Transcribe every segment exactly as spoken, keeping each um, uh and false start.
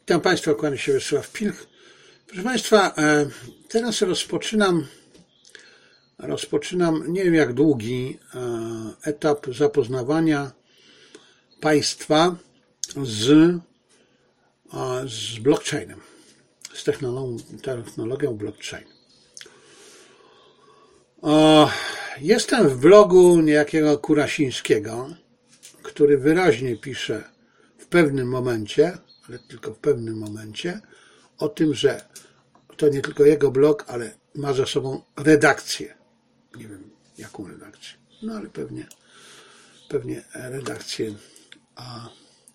Witam Państwa, kłania się Wiesław Pilch. Proszę Państwa, teraz rozpoczynam, rozpoczynam nie wiem jak długi etap zapoznawania Państwa z, z blockchainem, z technologią, technologią blockchain. Jestem w blogu niejakiego Kurasińskiego, który wyraźnie pisze w pewnym momencie, ale tylko w pewnym momencie, o tym, że to nie tylko jego blog, ale ma za sobą redakcję. Nie wiem, jaką redakcję, no ale pewnie, pewnie redakcję, a,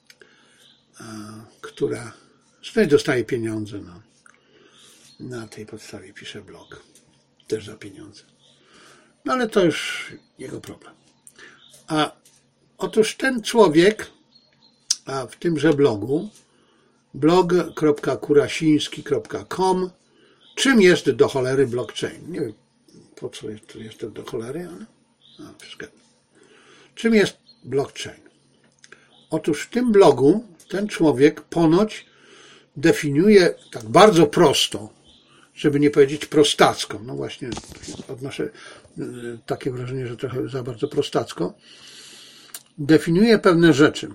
a, która z której dostaje pieniądze. No. Na tej podstawie pisze blog, też za pieniądze. No ale to już jego problem. A otóż ten człowiek, a w tymże blogu, blog kropka kurasiński kropka com, czym jest do cholery blockchain? Nie wiem, po co jest, jest to do cholery, ale a, wszystko. Czym jest blockchain? Otóż w tym blogu ten człowiek ponoć definiuje tak bardzo prosto, żeby nie powiedzieć prostacko, no właśnie odnoszę takie wrażenie, że trochę za bardzo prostacko, definiuje pewne rzeczy.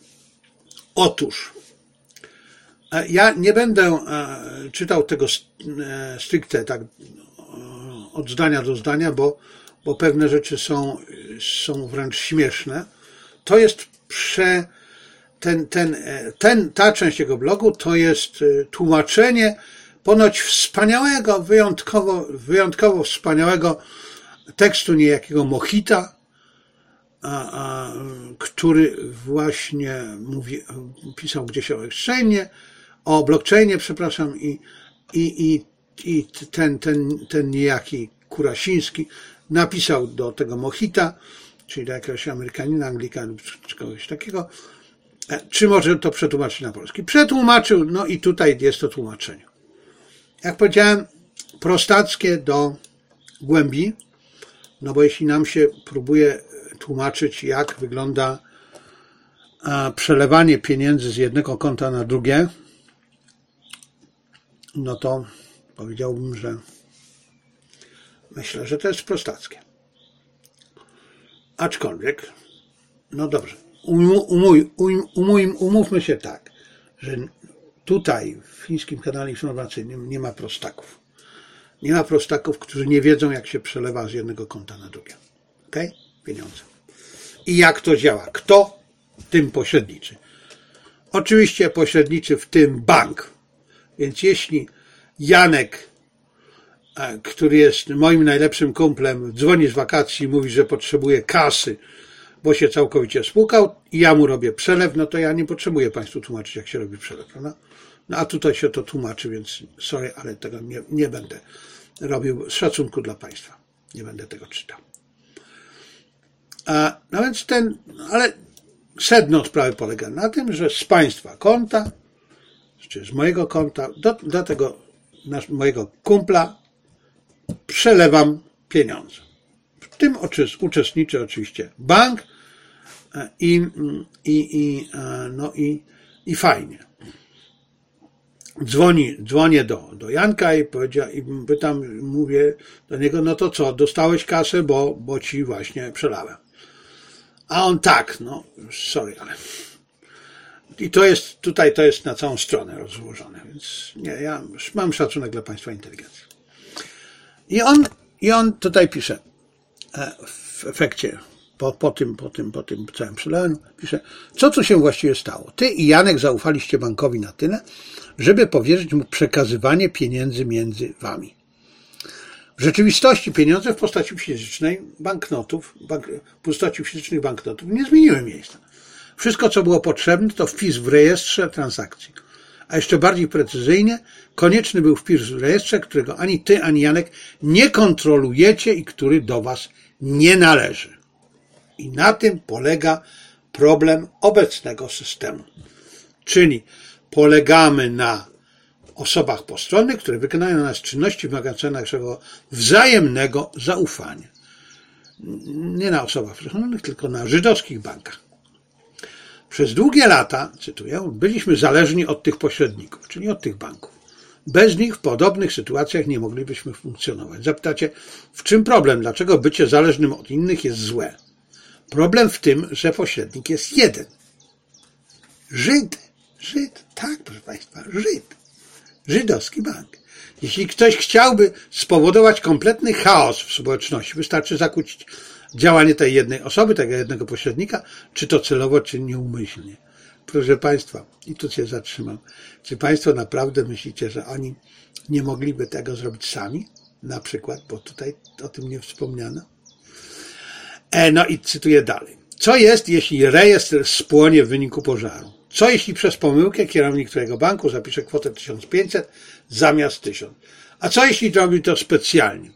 Otóż ja nie będę czytał tego stricte tak od zdania do zdania, bo, bo pewne rzeczy są, są wręcz śmieszne. To jest prze, ten, ten, ten, ta część jego blogu to jest tłumaczenie ponoć wspaniałego, wyjątkowo, wyjątkowo wspaniałego tekstu niejakiego Mohita, a, a, który właśnie mówi, pisał gdzieś o exchange, o blockchainie, przepraszam, i, i, i, i ten, ten, ten niejaki Kurasiński napisał do tego Mohita, czyli do jakiegoś Amerykanina, Anglika czy kogoś takiego, czy może to przetłumaczyć na polski. Przetłumaczył, no i tutaj jest to tłumaczenie. Jak powiedziałem, prostackie do głębi, no bo jeśli nam się próbuje tłumaczyć, jak wygląda przelewanie pieniędzy z jednego konta na drugie, no to powiedziałbym, że myślę, że to jest prostackie. Aczkolwiek, no dobrze, umuj, umuj, umówmy się tak, że tutaj w chińskim kanale informacyjnym nie ma prostaków. Nie ma prostaków, którzy nie wiedzą, jak się przelewa z jednego konta na drugie. Okej? Pieniądze. I jak to działa? Kto tym pośredniczy? Oczywiście pośredniczy w tym bank. Więc jeśli Janek, który jest moim najlepszym kumplem, dzwoni z wakacji i mówi, że potrzebuje kasy, bo się całkowicie spłukał i ja mu robię przelew, no to ja nie potrzebuję Państwu tłumaczyć, jak się robi przelew, prawda? No a tutaj się to tłumaczy, więc sorry, ale tego nie, nie będę robił z szacunku dla Państwa. Nie będę tego czytał. A, no więc ten, ale sedno sprawy polega na tym, że z Państwa konta, czy z mojego konta, do, do tego nasz, mojego kumpla przelewam pieniądze. W tym uczestniczy oczywiście bank i, i, i, no i, i fajnie. Dzwoni, dzwonię do, do Janka i, powiedział, i pytam, mówię do niego, no to co, dostałeś kasę, bo, bo ci właśnie przelałem. A on tak, no sorry, ale... I to jest, tutaj to jest na całą stronę rozłożone, więc nie, ja mam szacunek dla Państwa inteligencji. I on, i on tutaj pisze, w efekcie, po, po tym, po tym, po tym całym przelewaniu, pisze, co tu się właściwie stało? Ty i Janek zaufaliście bankowi na tyle, żeby powierzyć mu przekazywanie pieniędzy między wami. W rzeczywistości pieniądze w postaci fizycznej banknotów, bank, w postaci fizycznych banknotów nie zmieniły miejsca. Wszystko, co było potrzebne, to wpis w rejestrze transakcji. A jeszcze bardziej precyzyjnie, konieczny był wpis w rejestrze, którego ani ty, ani Janek nie kontrolujecie i który do was nie należy. I na tym polega problem obecnego systemu. Czyli polegamy na osobach postronnych, które wykonają na nas czynności wymagające naszego wzajemnego zaufania. Nie na osobach postronnych, tylko na żydowskich bankach. Przez długie lata, cytuję, byliśmy zależni od tych pośredników, czyli od tych banków. Bez nich w podobnych sytuacjach nie moglibyśmy funkcjonować. Zapytacie, w czym problem? Dlaczego bycie zależnym od innych jest złe? Problem w tym, że pośrednik jest jeden. Żyd. Żyd. Tak, proszę Państwa, Żyd. Żydowski bank. Jeśli ktoś chciałby spowodować kompletny chaos w społeczności, wystarczy zakłócić działanie tej jednej osoby, tego jednego pośrednika, czy to celowo, czy nieumyślnie. Proszę Państwa, i tu się zatrzymam. Czy Państwo naprawdę myślicie, że oni nie mogliby tego zrobić sami? Na przykład, bo tutaj o tym nie wspomniano. E, no i cytuję dalej. Co jest, jeśli rejestr spłonie w wyniku pożaru? Co jeśli przez pomyłkę kierownik Twojego banku zapisze kwotę tysiąc pięćset zamiast tysiąc? A co jeśli robi to specjalnie?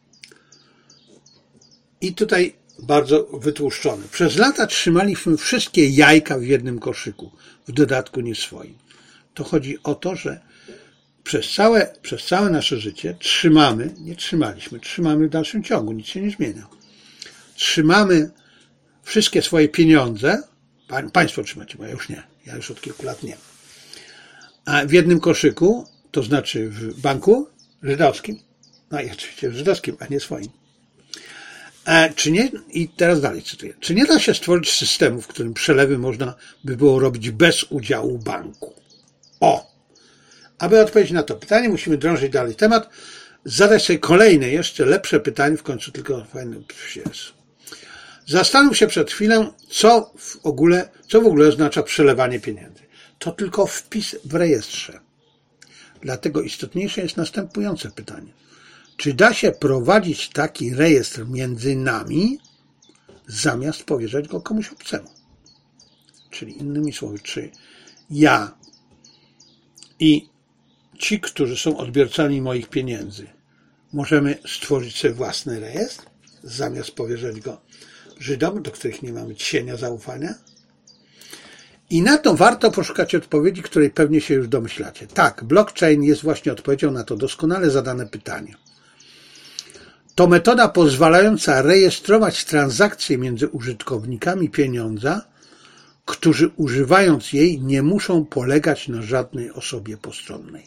I tutaj bardzo wytłuszczone. Przez lata trzymaliśmy wszystkie jajka w jednym koszyku, w dodatku nie swoim. To chodzi o to, że przez całe, przez całe nasze życie trzymamy, nie trzymaliśmy, trzymamy w dalszym ciągu, nic się nie zmienia. Trzymamy wszystkie swoje pieniądze, Państwo trzymacie, bo ja już nie, ja już od kilku lat nie, a w jednym koszyku, to znaczy w banku żydowskim, no i oczywiście w żydowskim, a nie swoim. A czy nie, i teraz dalej cytuję, czy nie da się stworzyć systemu, w którym przelewy można by było robić bez udziału banku? O! Aby odpowiedzieć na to pytanie, musimy drążyć dalej temat, zadać sobie kolejne, jeszcze lepsze pytanie, w końcu tylko fajny jest. Zastanów się przed chwilą, co w ogóle, co w ogóle oznacza przelewanie pieniędzy. To tylko wpis w rejestrze. Dlatego istotniejsze jest następujące pytanie. Czy da się prowadzić taki rejestr między nami, zamiast powierzać go komuś obcemu? Czyli innymi słowy, czy ja i ci, którzy są odbiorcami moich pieniędzy, możemy stworzyć sobie własny rejestr, zamiast powierzać go Żydom, do których nie mamy cienia zaufania? I na to warto poszukać odpowiedzi, której pewnie się już domyślacie. Tak, blockchain jest właśnie odpowiedzią na to doskonale zadane pytanie. To metoda pozwalająca rejestrować transakcje między użytkownikami pieniądza, którzy używając jej nie muszą polegać na żadnej osobie postronnej.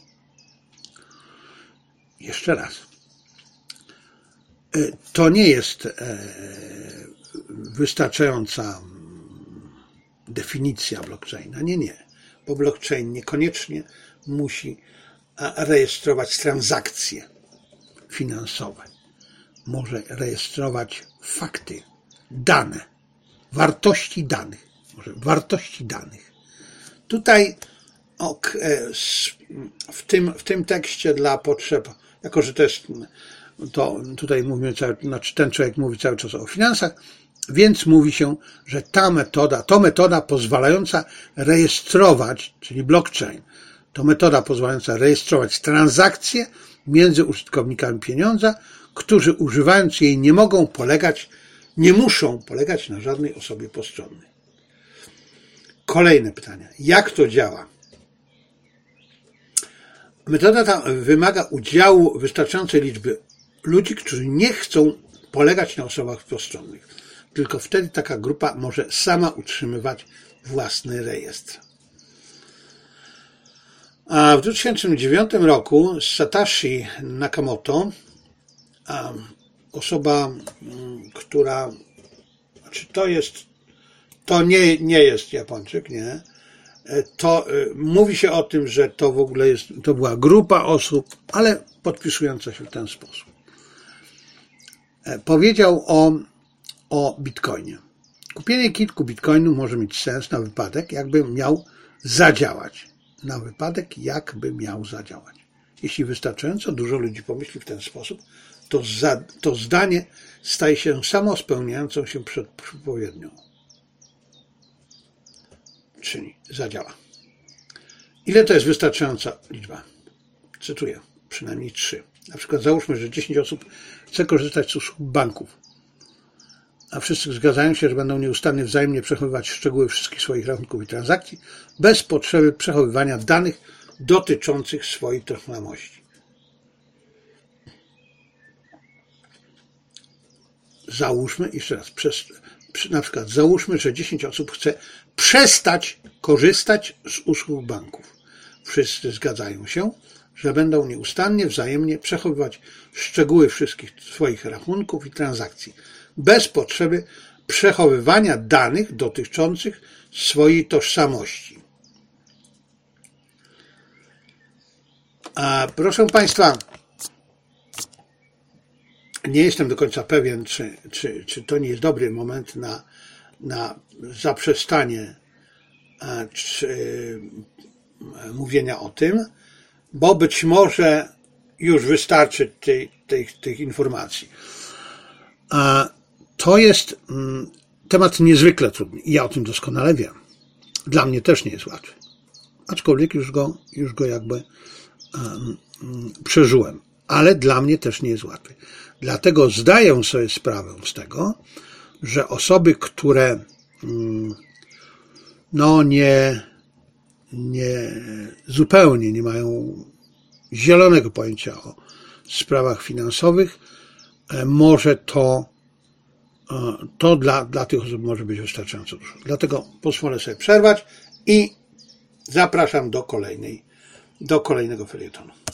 Jeszcze raz. To nie jest wystarczająca definicja blockchaina. Nie, nie. Bo blockchain niekoniecznie musi rejestrować transakcje finansowe. Może rejestrować fakty, dane, wartości danych. Może wartości danych. Tutaj w tym, w tym tekście dla potrzeb, jako że to jest, to tutaj mówimy cały, znaczy ten człowiek mówi cały czas o finansach, więc mówi się, że ta metoda, to metoda pozwalająca rejestrować, czyli blockchain, to metoda pozwalająca rejestrować transakcje między użytkownikami pieniądza, którzy używając jej nie mogą polegać, nie muszą polegać na żadnej osobie postronnej. Kolejne pytanie. Jak to działa? Metoda ta wymaga udziału wystarczającej liczby ludzi, którzy nie chcą polegać na osobach postronnych. Tylko wtedy taka grupa może sama utrzymywać własny rejestr. A w dwa tysiące dziewiątym roku Satoshi Nakamoto, osoba, która, znaczy to jest, to nie, nie jest Japończyk, nie, to mówi się o tym, że to w ogóle jest, to była grupa osób, ale podpisująca się w ten sposób. Powiedział o, o bitcoinie. Kupienie kilku bitcoinów może mieć sens na wypadek, jakby miał zadziałać. Na wypadek, jakby miał zadziałać. Jeśli wystarczająco dużo ludzi pomyśli w ten sposób, to, za, to zdanie staje się samospełniającą się przepowiednią. Czyli zadziała. Ile to jest wystarczająca liczba? Cytuję, przynajmniej trzy. Na przykład załóżmy, że dziesięć osób chce korzystać z usług banków, a wszyscy zgadzają się, że będą nieustannie wzajemnie przechowywać szczegóły wszystkich swoich rachunków i transakcji bez potrzeby przechowywania danych dotyczących swoich tożsamości. Załóżmy, jeszcze raz, przez, na przykład załóżmy, że dziesięć osób chce przestać korzystać z usług banków. Wszyscy zgadzają się, że będą nieustannie wzajemnie przechowywać szczegóły wszystkich swoich rachunków i transakcji, bez potrzeby przechowywania danych dotyczących swojej tożsamości. A proszę Państwa, nie jestem do końca pewien, czy, czy, czy to nie jest dobry moment na, na zaprzestanie czy, mówienia o tym, bo być może już wystarczy tej, tych, tych informacji. A to jest temat niezwykle trudny i ja o tym doskonale wiem. Dla mnie też nie jest łatwy. Aczkolwiek już go, już go jakby um, um, przeżyłem. Ale dla mnie też nie jest łatwy. Dlatego zdaję sobie sprawę z tego, że osoby, które um, no nie, nie zupełnie nie mają zielonego pojęcia o sprawach finansowych, może to, to dla, dla tych osób może być wystarczająco dużo. Dlatego pozwolę sobie przerwać i zapraszam do kolejnej, do kolejnego felietonu.